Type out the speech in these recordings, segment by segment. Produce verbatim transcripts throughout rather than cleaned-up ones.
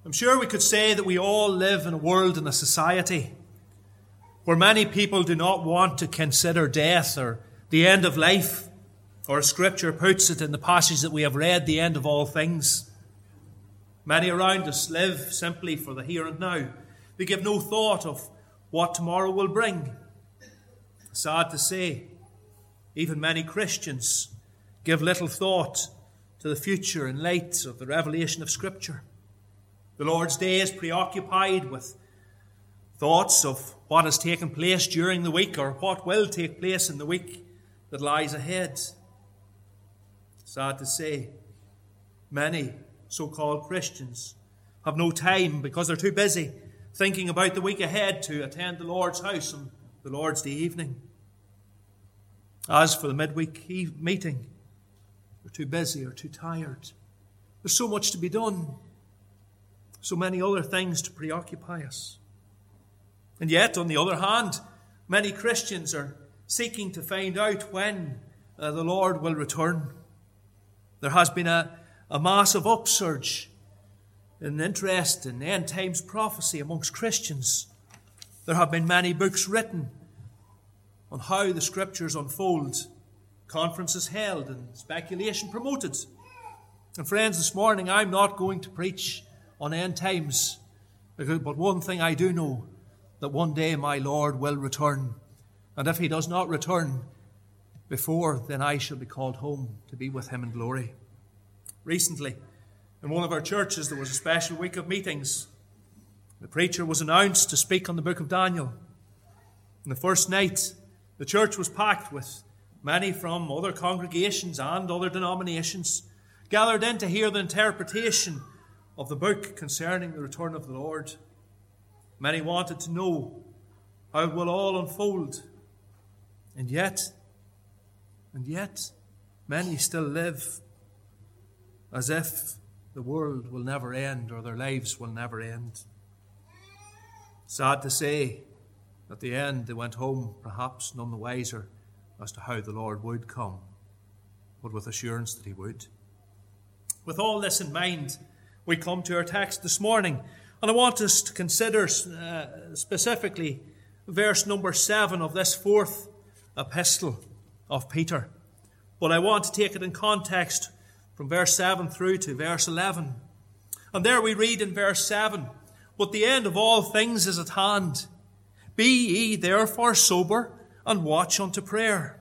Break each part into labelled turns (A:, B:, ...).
A: I'm sure we could say that we all live in a world and a society where many people do not want to consider death or the end of life, or as Scripture puts it in the passage that we have read, the end of all things. Many around us live simply for the here and now. They give no thought of what tomorrow will bring. Sad to say, even many Christians give little thought to the future in light of the revelation of Scripture. The Lord's Day is preoccupied with thoughts of what has taken place during the week or what will take place in the week that lies ahead. Sad to say, many so-called Christians have no time because they're too busy thinking about the week ahead to attend the Lord's house on the Lord's Day evening. As for the midweek eve- meeting, they're too busy or too tired. There's so much to be done, so many other things to preoccupy us. And yet, on the other hand, many Christians are seeking to find out when uh, the Lord will return. There has been a, a massive upsurge in interest in end times prophecy amongst Christians. There have been many books written on how the Scriptures unfold, conferences held and speculation promoted. And friends, this morning I'm not going to preach on end times, but one thing I do know, that one day my Lord will return. And if he does not return before, then I shall be called home to be with him in glory. Recently, in one of our churches, there was a special week of meetings. The preacher was announced to speak on the book of Daniel. On the first night, the church was packed with many from other congregations and other denominations, gathered in to hear the interpretation of the book concerning the return of the Lord. Many wanted to know how it will all unfold. And yet, and yet, many still live as if the world will never end or their lives will never end. Sad to say, at the end they went home perhaps none the wiser as to how the Lord would come, but with assurance that he would. With all this in mind, we come to our text this morning, and I want us to consider uh, specifically verse number seven of this fourth epistle of Peter. But I want to take it in context from verse seven through to verse eleven. And there we read in verse seven, "But the end of all things is at hand. Be ye therefore sober, and watch unto prayer."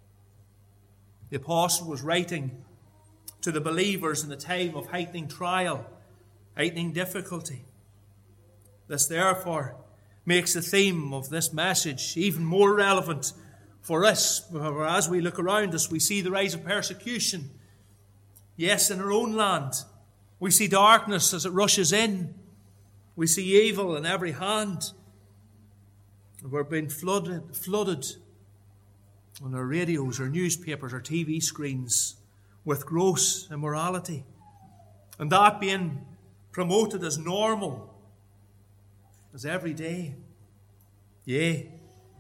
A: The apostle was writing to the believers in the time of heightening trial, heightening difficulty. This therefore makes the theme of this message even more relevant for us. For as we look around us, we see the rise of persecution. Yes, in our own land, we see darkness as it rushes in. We see evil in every hand. We're being flooded, flooded on our radios, our newspapers, our T V screens with gross immorality. And that being promoted as normal, as every day. Yea,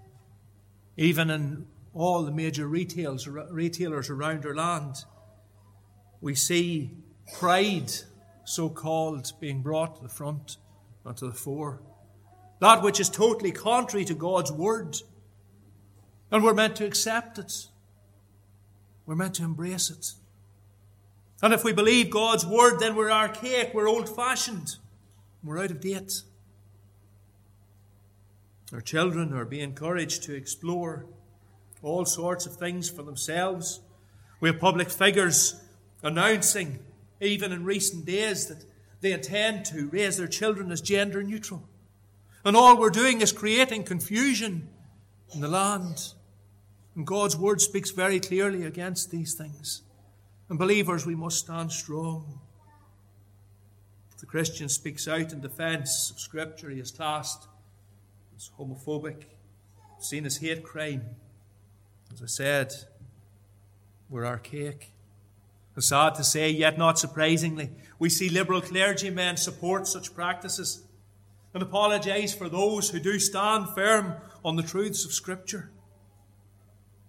A: even in all the major retails, retailers around our land, we see pride, so-called, being brought to the front and to the fore. That which is totally contrary to God's word. And we're meant to accept it. We're meant to embrace it. And if we believe God's word, then we're archaic, we're old-fashioned, we're out of date. Our children are being encouraged to explore all sorts of things for themselves. We have public figures announcing, even in recent days, that they intend to raise their children as gender neutral. And all we're doing is creating confusion in the land. And God's word speaks very clearly against these things. And believers, we must stand strong. If the Christian speaks out in defense of Scripture, he is classed as homophobic, seen as hate crime. As I said, we're archaic. It's sad to say, yet not surprisingly, we see liberal clergymen support such practices and apologise for those who do stand firm on the truths of Scripture.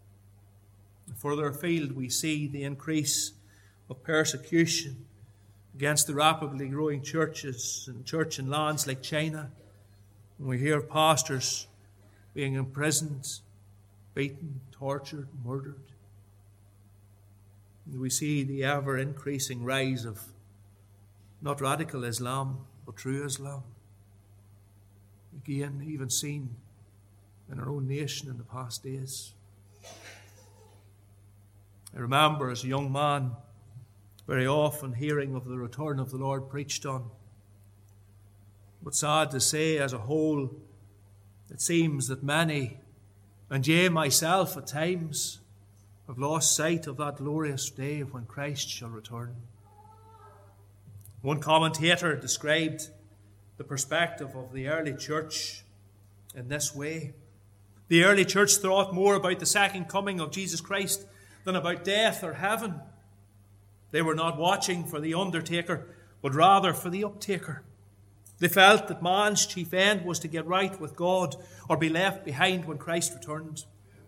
A: Further afield, we see the increase of persecution against the rapidly growing churches and church in lands like China. And we hear of pastors being imprisoned, beaten, tortured, murdered. And we see the ever-increasing rise of not radical Islam, but true Islam. Again, even seen in our own nation in the past days. I remember as a young man very often hearing of the return of the Lord preached on. But sad to say, as a whole, it seems that many, and yea, myself at times, have lost sight of that glorious day when Christ shall return. One commentator described the perspective of the early church in this way. The early church thought more about the second coming of Jesus Christ than about death or heaven. They were not watching for the undertaker, but rather for the uptaker. They felt that man's chief end was to get right with God or be left behind when Christ returned.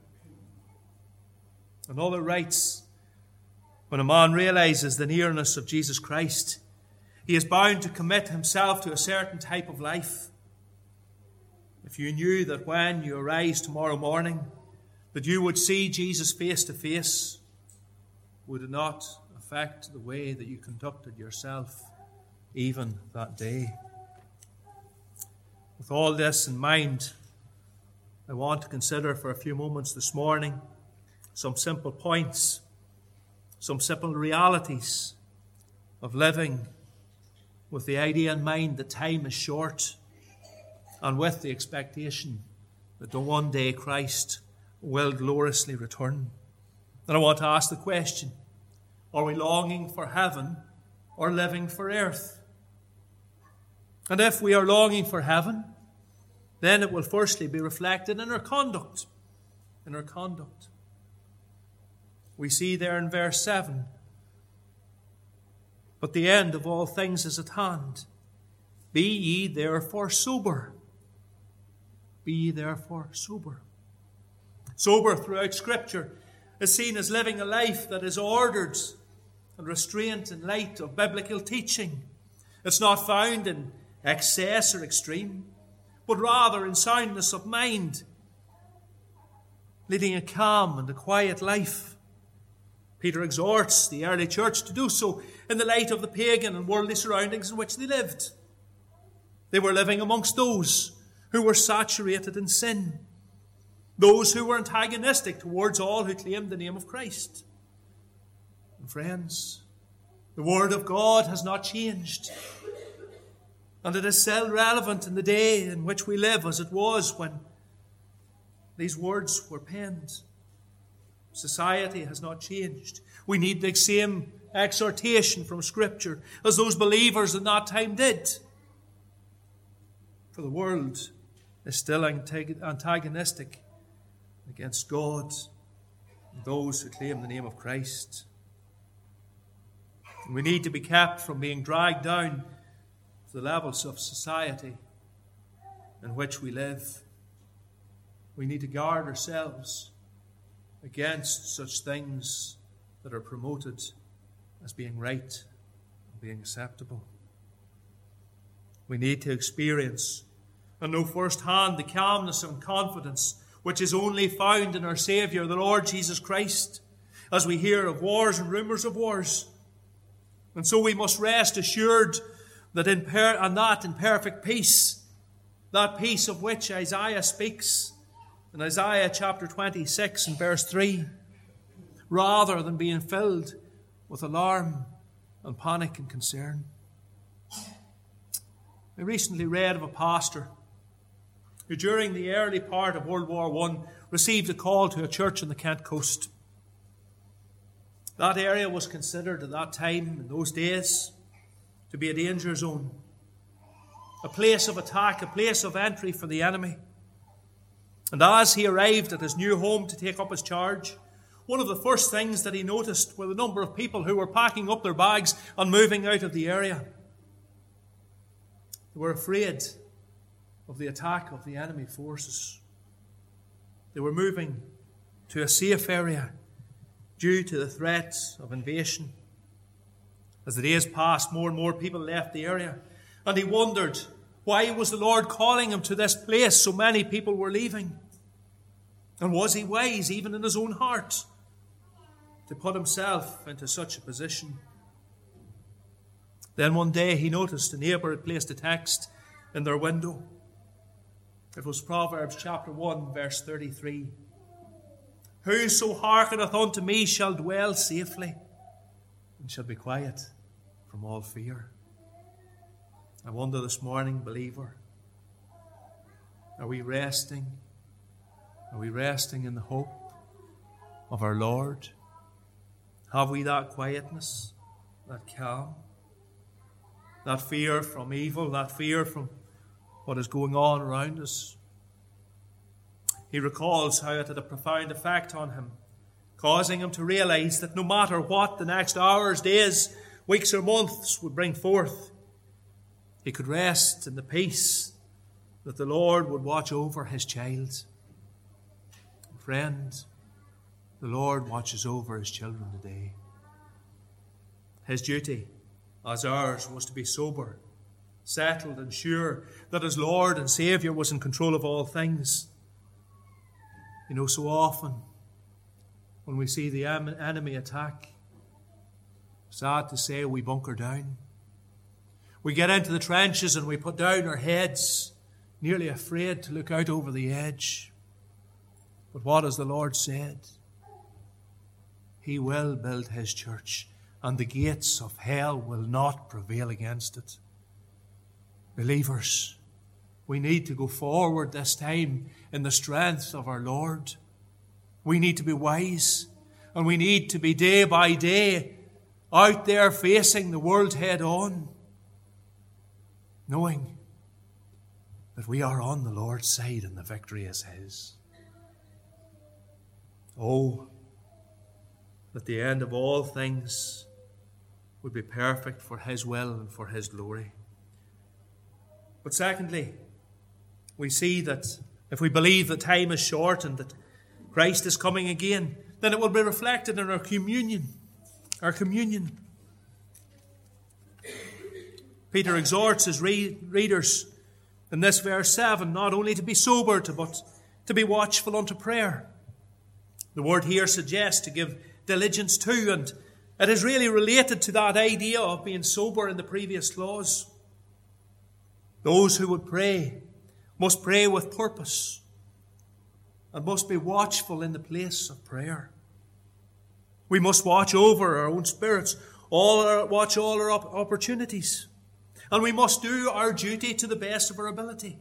A: Another writes, when a man realizes the nearness of Jesus Christ, he is bound to commit himself to a certain type of life. If you knew that when you arise tomorrow morning, that you would see Jesus face to face, would it not affect the way that you conducted yourself even that day? With all this in mind, I want to consider for a few moments this morning some simple points, some simple realities of living with the idea in mind that time is short and with the expectation that the one day Christ will gloriously return. And I want to ask the question, are we longing for heaven or living for earth? And if we are longing for heaven, then it will firstly be reflected in our conduct. In our conduct. We see there in verse seven, but the end of all things is at hand. Be ye therefore sober. Be ye therefore sober. Sober throughout Scripture is seen as living a life that is ordered and restrained in light of biblical teaching. It's not found in excess or extreme, but rather in soundness of mind, leading a calm and a quiet life. Peter exhorts the early church to do so in the light of the pagan and worldly surroundings in which they lived. They were living amongst those who were saturated in sin, those who were antagonistic towards all who claimed the name of Christ. And friends, the Word of God has not changed, and it is still relevant in the day in which we live as it was when these words were penned. Society has not changed. We need the same exhortation from Scripture as those believers in that time did. For the world is still antagonistic against God and those who claim the name of Christ. And we need to be kept from being dragged down to the levels of society in which we live. We need to guard ourselves against such things that are promoted as being right and being acceptable. We need to experience and know firsthand the calmness and confidence which is only found in our Saviour, the Lord Jesus Christ, as we hear of wars and rumours of wars. And so we must rest assured that in per- and that in perfect peace, that peace of which Isaiah speaks in Isaiah chapter twenty-six and verse three, rather than being filled with alarm and panic and concern. I recently read of a pastor who during the early part of World War One received a call to a church on the Kent coast. That area was considered at that time, in those days, to be a danger zone, a place of attack, a place of entry for the enemy. And as he arrived at his new home to take up his charge, one of the first things that he noticed were the number of people who were packing up their bags and moving out of the area. They were afraid of the attack of the enemy forces. They were moving to a safe area due to the threat of invasion. As the days passed, more and more people left the area, and he wondered, why was the Lord calling him to this place so many people were leaving? And was he wise, even in his own heart, to put himself into such a position? Then one day he noticed a neighbour had placed a text in their window. It was Proverbs chapter one, verse thirty-three. Whoso hearkeneth unto me shall dwell safely, and shall be quiet from all fear. I wonder this morning, believer, are we resting? Are we resting in the hope of our Lord? Have we that quietness, that calm, that fear from evil, that fear from what is going on around us? He recalls how it had a profound effect on him, causing him to realize that no matter what the next hours, days, weeks or months would bring forth, he could rest in the peace that the Lord would watch over his child. Friend, the Lord watches over his children today. His duty, as ours, was to be sober, settled and sure that his Lord and Saviour was in control of all things. You know, so often when we see the enemy attack, sad to say, we bunker down. We get into the trenches and we put down our heads, nearly afraid to look out over the edge. But what has the Lord said? He will build his church, and the gates of hell will not prevail against it. Believers, we need to go forward this time in the strength of our Lord. We need to be wise, and we need to be day by day out there facing the world head on, knowing that we are on the Lord's side and the victory is his. Oh, that the end of all things would be perfect for his will and for his glory. But secondly, we see that if we believe that time is short and that Christ is coming again, then it will be reflected in our communion. Our communion. Peter exhorts his readers in this verse seven not only to be sober, but to be watchful unto prayer. The word here suggests to give diligence to, and it is really related to that idea of being sober in the previous clause. Those who would pray must pray with purpose and must be watchful in the place of prayer. We must watch over our own spirits, all our, watch all our opportunities, and we must do our duty to the best of our ability.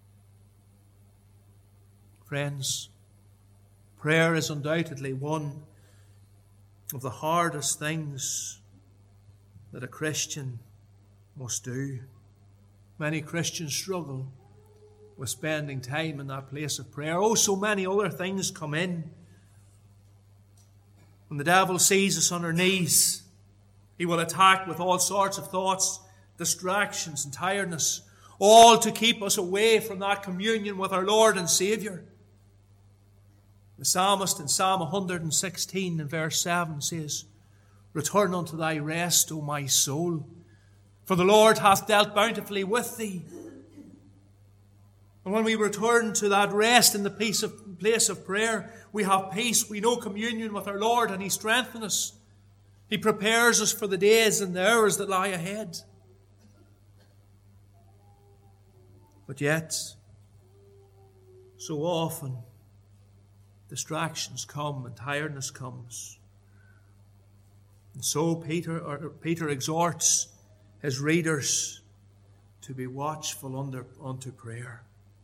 A: Friends, prayer is undoubtedly one of the hardest things that a Christian must do. Many Christians struggle with spending time in that place of prayer. Oh, so many other things come in. When the devil sees us on our knees, he will attack with all sorts of thoughts, distractions and tiredness, all to keep us away from that communion with our Lord and Saviour. The psalmist in Psalm one hundred sixteen in verse seven says, "Return unto thy rest, O my soul, for the Lord hath dealt bountifully with thee." And when we return to that rest in the peace of, place of prayer, we have peace, we know communion with our Lord, and he strengthens us. He prepares us for the days and the hours that lie ahead. But yet, so often, distractions come and tiredness comes. And so Peter, or Peter exhorts his readers to be watchful under, unto prayer.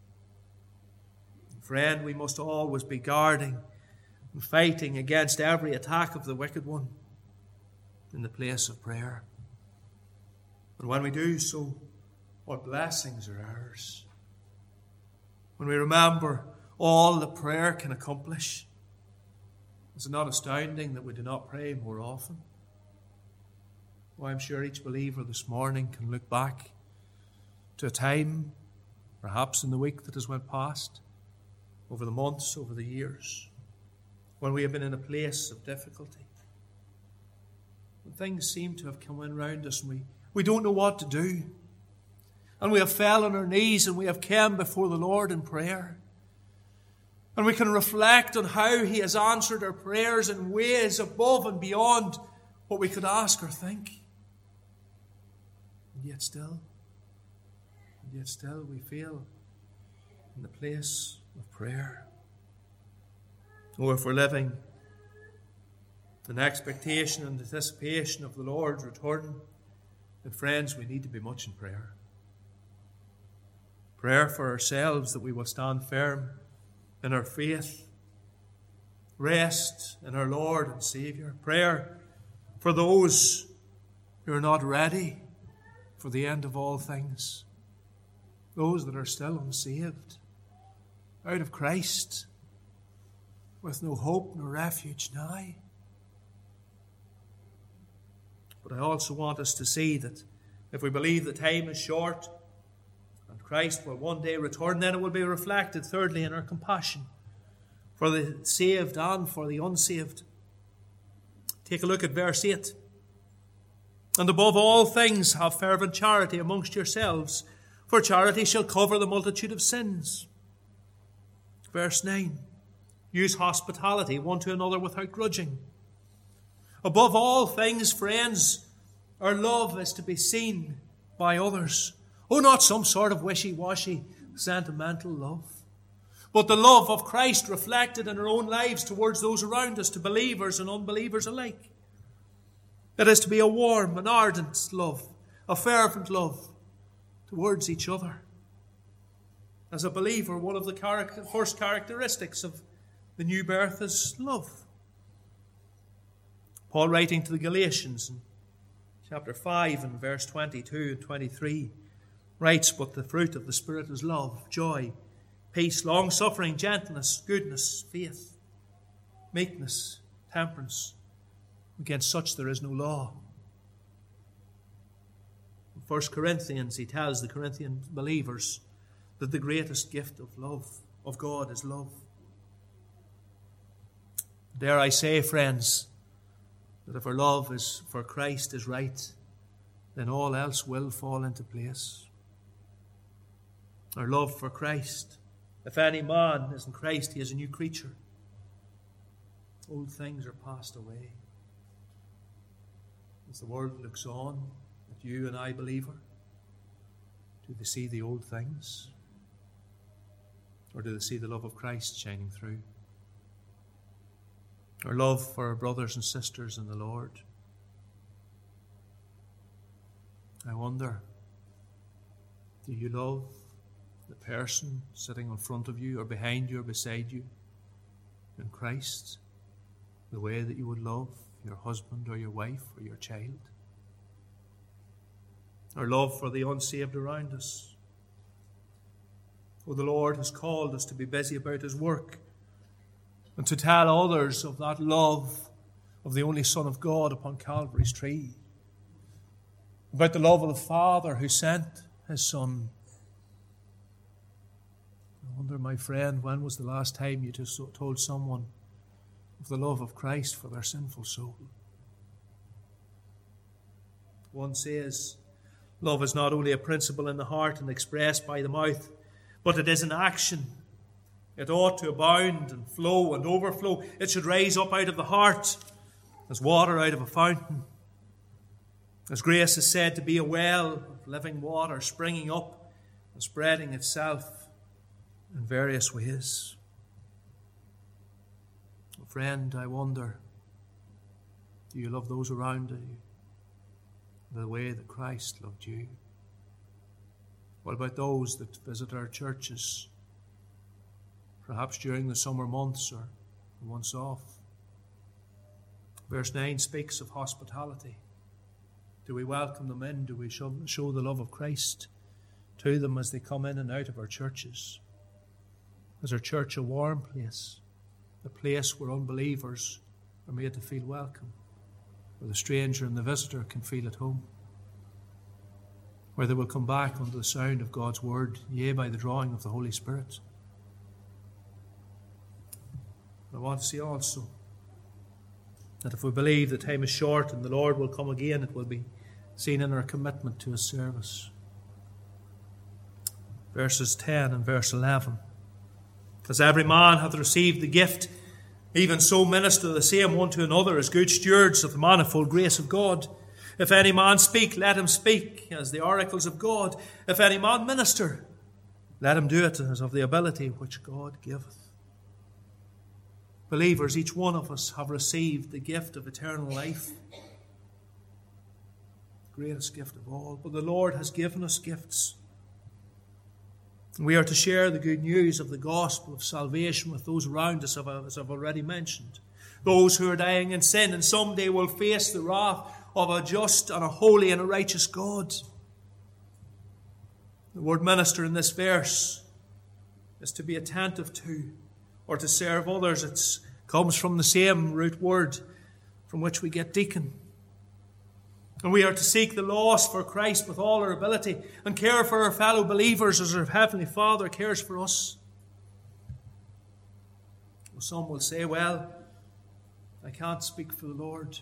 A: And friend, we must always be guarding and fighting against every attack of the wicked one in the place of prayer. And when we do so, what blessings are ours. When we remember all that prayer can accomplish, is it not astounding that we do not pray more often? Well, I'm sure each believer this morning can look back to a time, perhaps in the week that has went past, over the months, over the years, when we have been in a place of difficulty. when things seem to have come in round us and we, we don't know what to do. And we have fell on our knees and we have come before the Lord in prayer. And we can reflect on how He has answered our prayers in ways above and beyond what we could ask or think. And yet still, and yet still we feel in the place of prayer. Or if we're living in expectation and anticipation of the Lord's return, then friends, we need to be much in prayer. Prayer for ourselves that we will stand firm in our faith, rest in our Lord and Saviour. Prayer for those who are not ready for the end of all things, those that are still unsaved, out of Christ, with no hope nor refuge now. But I also want us to see that if we believe the time is short and Christ will one day return, then it will be reflected, thirdly, in our compassion for the saved and for the unsaved. Take a look at verse eight. And above all things have fervent charity amongst yourselves, for charity shall cover the multitude of sins. Verse nine. Use hospitality one to another without grudging. Above all things, friends, our love is to be seen by others. Oh, not some sort of wishy-washy, sentimental love, but the love of Christ reflected in our own lives towards those around us, to believers and unbelievers alike. It is to be a warm and ardent love, a fervent love towards each other. As a believer, one of the character, first characteristics of the new birth is love. Paul, writing to the Galatians in chapter five and verse twenty-two and twenty-three, writes, "But the fruit of the Spirit is love, joy, peace, long-suffering, gentleness, goodness, faith, meekness, temperance. Against such there is no law." In First Corinthians, he tells the Corinthian believers that the greatest gift of love, of God, is love. Dare I say, friends, that if our love is for Christ is right, then all else will fall into place. Our love for Christ. If any man is in Christ, he is a new creature. Old things are passed away. As the world looks on at you and I, believer, do they see the old things? Or do they see the love of Christ shining through? Our love for our brothers and sisters in the Lord. I wonder, do you love the person sitting in front of you or behind you or beside you in Christ the way that you would love your husband or your wife or your child? Our love for the unsaved around us. Oh, the Lord has called us to be busy about His work and to tell others of that love of the only Son of God upon Calvary's tree. About the love of the Father who sent His Son. I wonder, my friend, when was the last time you just told someone of the love of Christ for their sinful soul? One says, love is not only a principle in the heart and expressed by the mouth, but it is an action. It ought to abound and flow and overflow. It should rise up out of the heart as water out of a fountain. As grace is said to be a well of living water springing up and spreading itself in various ways. Friend, I wonder, do you love those around you the way that Christ loved you? What about those that visit our churches, perhaps during the summer months or once off? Verse nine speaks of hospitality. Do we welcome them in? Do we show, show the love of Christ to them as they come in and out of our churches? Is our church a warm place, a place where unbelievers are made to feel welcome, where the stranger and the visitor can feel at home, where they will come back under the sound of God's word, yea, by the drawing of the Holy Spirit? I want to see also That if we believe the time is short and the Lord will come again, it will be seen in our commitment to his service. Verses ten and verse eleven. As every man hath received the gift, even so minister the same one to another as good stewards of the manifold grace of God. If any man speak, let him speak as the oracles of God. If any man minister, let him do it as of the ability which God giveth. Believers, each one of us have received the gift of eternal life. The greatest gift of all. But the Lord has given us gifts. We are to share the good news of the gospel of salvation with those around us, as I've already mentioned. Those who are dying in sin and someday will face the wrath of a just and a holy and a righteous God. The word minister in this verse is to be attentive to or to serve others. It comes from the same root word from which we get deacon. And we are to seek the lost for Christ with all our ability and care for our fellow believers as our Heavenly Father cares for us. Well, some will say, well, I can't speak for the Lord.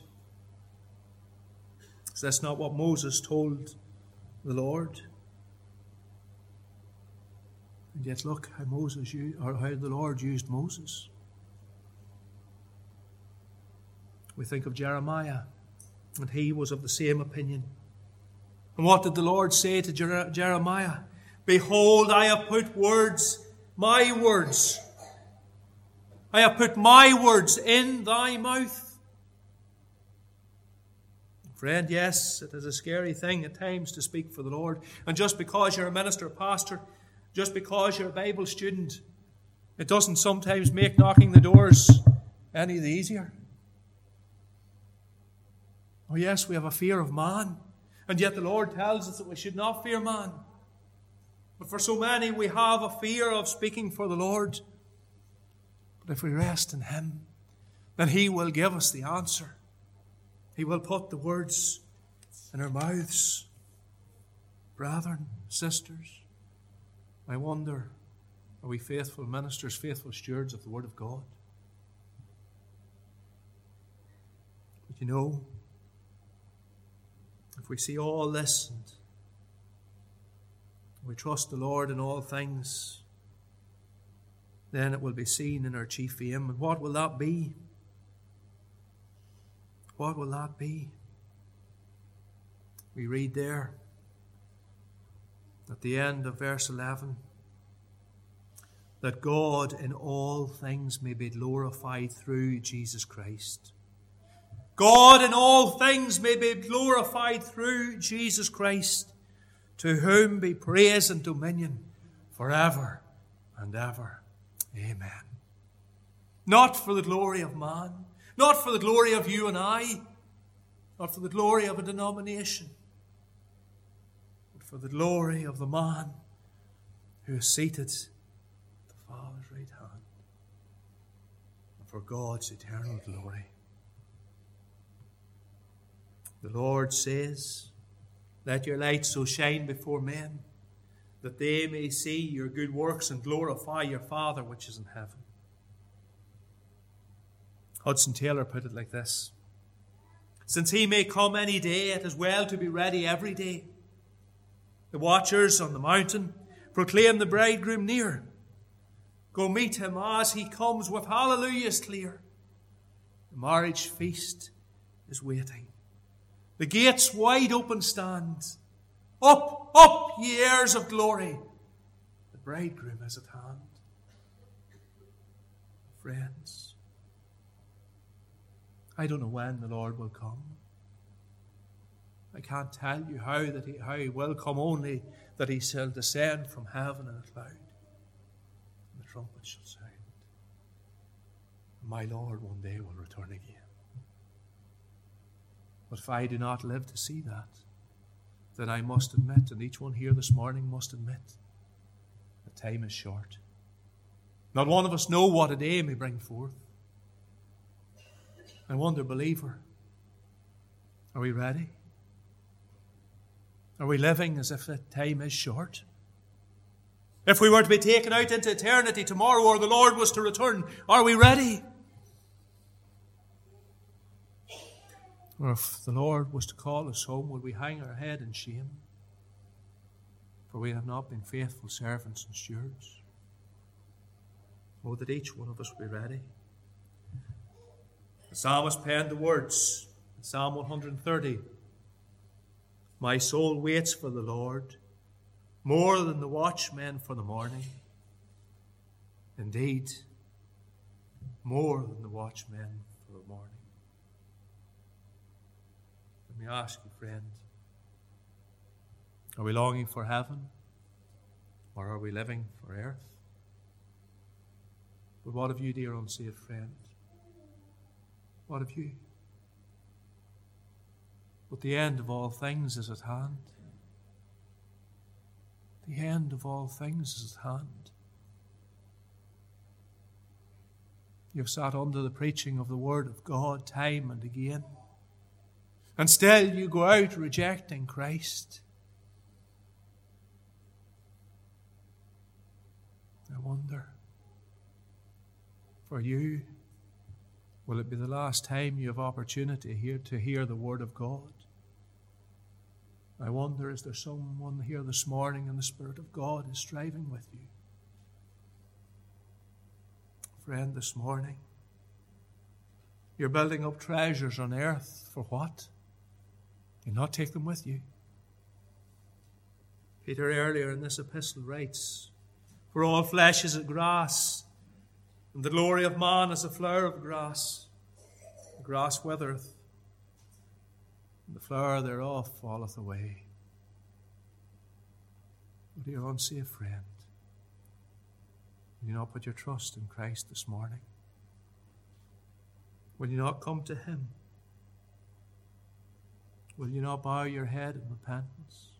A: So that's not what Moses told the Lord. And yet look how Moses used, or how the Lord used Moses. We think of Jeremiah, and he was of the same opinion. And what did the Lord say to Jer- Jeremiah? Behold, I have put words, my words, I have put my words in thy mouth. Friend, yes, it is a scary thing at times to speak for the Lord. And just because you're a minister or pastor, just because you're a Bible student, it doesn't sometimes make knocking the doors any the easier. Oh yes, we have a fear of man, and yet the Lord tells us that we should not fear man. But for so many, we have a fear of speaking for the Lord. But if we rest in him, then he will give us the answer. He will put the words in our mouths. Brethren, sisters, I wonder, are we faithful ministers, faithful stewards of the Word of God? But you know, if we see all this and we trust the Lord in all things, then it will be seen in our chief aim. And what will that be? What will that be? We read there at the end of verse eleven that God in all things may be glorified through Jesus Christ. God in all things may be glorified through Jesus Christ, to whom be praise and dominion forever and ever. Amen. Not for the glory of man, not for the glory of you and I, not for the glory of a denomination, but for the glory of the man who is seated at the Father's right hand, and for God's eternal glory. The Lord says, let your light so shine before men, that they may see your good works and glorify your Father which is in heaven. Hudson Taylor put it like this: since he may come any day, it is well to be ready every day. The watchers on the mountain proclaim the bridegroom near. Go meet him as he comes with hallelujahs clear. The marriage feast is waiting. The gates wide open stand. Up, up, ye heirs of glory. The bridegroom is at hand. Friends, I don't know when the Lord will come. I can't tell you how that he, how he will come, only that he shall descend from heaven in a cloud, and the trumpet shall sound. My Lord one day will return again. But if I do not live to see that, then I must admit, and each one here this morning must admit, that time is short. Not one of us know what a day may bring forth. I wonder, believer, are we ready? Are we living as if the time is short? If we were to be taken out into eternity tomorrow, or the Lord was to return, are we ready? Or if the Lord was to call us home, would we hang our head in shame? For we have not been faithful servants and stewards. Oh, that each one of us be ready. The psalmist penned the words in Psalm one hundred thirty. My soul waits for the Lord, more than the watchmen for the morning. Indeed, more than the watchmen for the morning. Let me ask you, friend, are we longing for heaven, or are we living for earth? But what of you, dear unsaved friend? What of you? But the end of all things is at hand. The end of all things is at hand. You've sat under the preaching of the Word of God time and again, and still you go out rejecting Christ. I wonder, for you, will it be the last time you have opportunity here to hear the Word of God? I wonder, is there someone here this morning and the Spirit of God is striving with you? Friend, this morning, you're building up treasures on earth for what? You'll not take them with you. Peter earlier in this epistle writes, for all flesh is as grass, and the glory of man is a flower of grass. The grass withereth, and the flower thereof falleth away. O dear unsaved friend, will you not put your trust in Christ this morning? Will you not come to Him? Will you not bow your head in repentance?